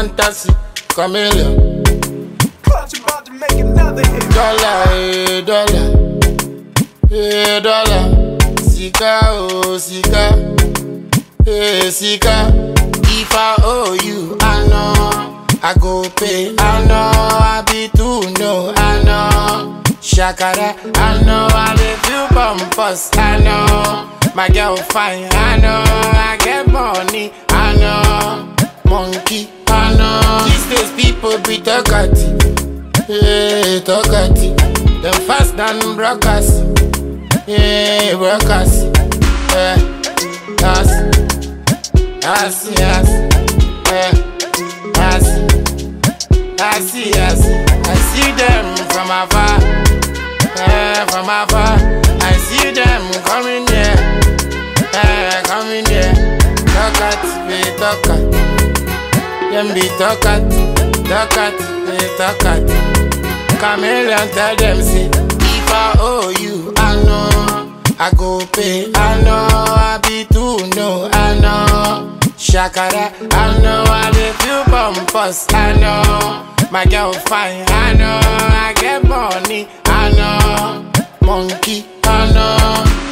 fantasy, chameleon. Clutch about to make another hit. Dollar, dollar. Sika, oh, Sika. Hey, Sika. If I owe you, I know I go pay. I know I be too no. I know Shakara. I know I live you bumpers. I know my girl fine. I know I get money. I know monkey. I know these days people be talkative. Hey, talkative. Them fast than brokers. Yeah, brokers. Yeah, yes, yes, yeah, yes. I see them from afar, from afar. I see them coming here, coming here. Talkat, be talkat. Them be talkat, be talkat. Chameleon tell them say, if I owe you, I know I go pay. I know I be too no. I know Shakara. I know I live you bumpers. I know my girl fine. I know I get money. I know monkey. I know